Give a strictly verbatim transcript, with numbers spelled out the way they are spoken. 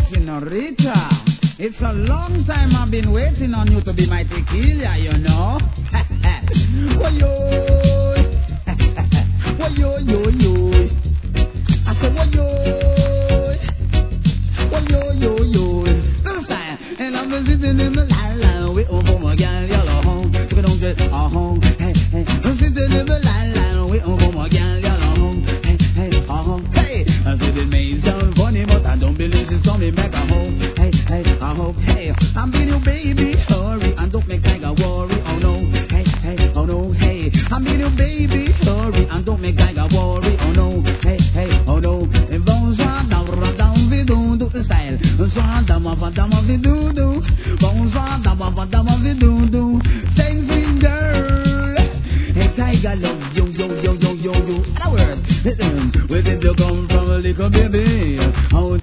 senorita. It's a long time I've been waiting on you to be my tequila, you know. Why-yo, why-yo-yo-yo. I said, why-yo, why-yo-yo-yo. And I'm sitting in the line, waiting for my gal, yellow home. If I don't get a home, hey, hey. I'm sitting in the line, waiting for my gal, yellow home. Hey, hey, a home, hey. I said it may sound funny, but I don't believe it's coming back a home. Hey, hey, I hope, hey. I'm being your baby, hurry, and don't make Tiger worry. Oh no, hey, hey, oh no, hey. I'm being your baby, hurry, and don't make Tiger worry. Oh no, hey, hey, oh no. If those are down, down, we do, do the style. So I'm down, down, we do, do. Bonsoir, dama, dama, we do.